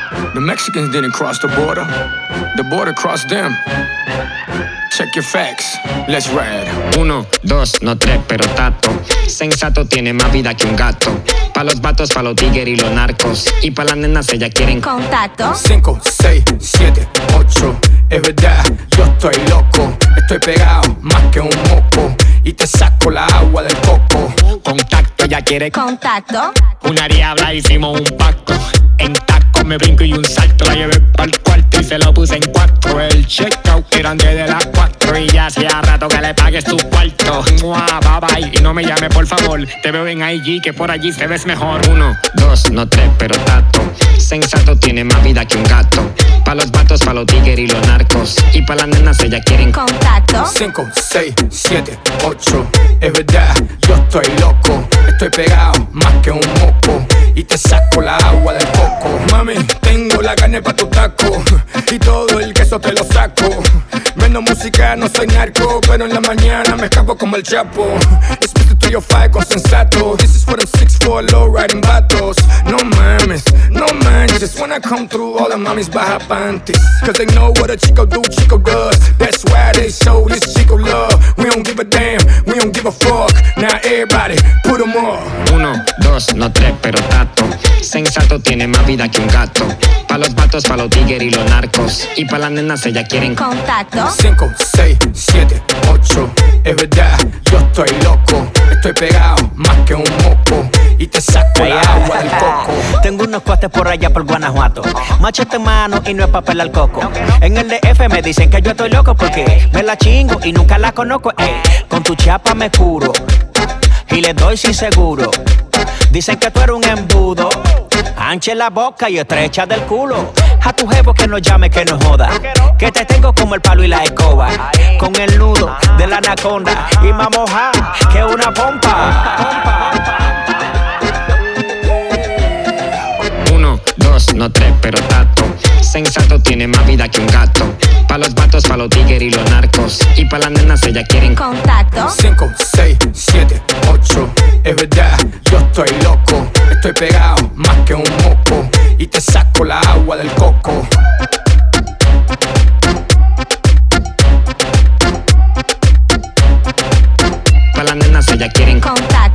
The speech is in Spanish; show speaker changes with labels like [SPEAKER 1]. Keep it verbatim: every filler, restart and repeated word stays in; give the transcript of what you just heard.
[SPEAKER 1] The Mexicans didn't cross the border. The border crossed them. Check your facts. Let's ride.
[SPEAKER 2] Uno, dos, no tres, pero tato. Sensato tiene más vida que un gato. Pa' los vatos, pa' los tigres y los narcos. Y pa' las nenas ellas quieren
[SPEAKER 3] contacto.
[SPEAKER 1] Cinco, seis, siete, ocho. Es verdad, yo estoy loco. Estoy pegado más que un moco. Y te saco la agua del coco.
[SPEAKER 2] Contacto, ella quiere
[SPEAKER 3] contacto.
[SPEAKER 2] Una diabla, hicimos un pacto. En taco me brinco y un salto. La llevé pa'l cuarto y se lo puse en cuatro. El checkout eran desde las cuatro. Y ya hacía rato que le pagues tu cuarto. Mua, bye bye, y no me llame por favor. Te veo en I G que por allí te ves mejor. Uno, dos, no tres, pero tato. Sensato tiene más vida que un gato. Pa' los vatos, pa' los tigres y los narcos. Y pa' las nenas ellas quieren
[SPEAKER 3] contacto.
[SPEAKER 1] Cinco, seis, siete, ocho. Es verdad, yo estoy loco. Estoy pegado más que un moco. Y te saco la agua del coco. Mami, tengo la carne pa' tu taco. Y todo el queso te lo saco. Vendo música, no soy narco. Pero en la mañana me escapo como el Chapo. It's fifty three oh five con sensato. This is for them six four low riding vatos. No mames, no manches. When I come through, all the mommies baja panties. Cause they know what a chico do, chico does. That's why they show this chico love. We don't give a damn, we don't give a fuck. Now everybody, put them up.
[SPEAKER 2] Uno, dos, no tres, pero tato. Sensato tiene más vida que un gato. Pa' los vatos, pa' los tigres y los narcos. Y pa' las nenas ellas quieren
[SPEAKER 3] contacto.
[SPEAKER 1] Cinco, seis, siete, ocho. Es verdad, yo estoy loco. Estoy pegado más que un moco. Y te saco la agua del coco.
[SPEAKER 4] Tengo unos cuates por allá por Guanajuato. Machete en mano y no es papel al coco. En el D F me dicen que yo estoy loco porque me la chingo y nunca la conozco. Ey, con tu chapa me curo y le doy sin seguro. Dicen que tú eres un embudo. Anche la boca y estrecha del culo. A tu jevo que no llame, que no joda. Que te tengo como el palo y la escoba. Con el nudo de la anaconda. Y más moja que una pompa.
[SPEAKER 2] Uno, dos, no tres, pero tato. Sensato tiene más vida que un gato. Pa' los vatos, pa' los tigres y los narcos. Y pa' las nenas ellas quieren
[SPEAKER 3] contacto.
[SPEAKER 1] Cinco, seis, siete, ocho. Es verdad, yo estoy loco. Estoy pegado más que un moco. Y te saco la agua del coco.
[SPEAKER 2] Pa' las nenas ellas quieren
[SPEAKER 3] contacto.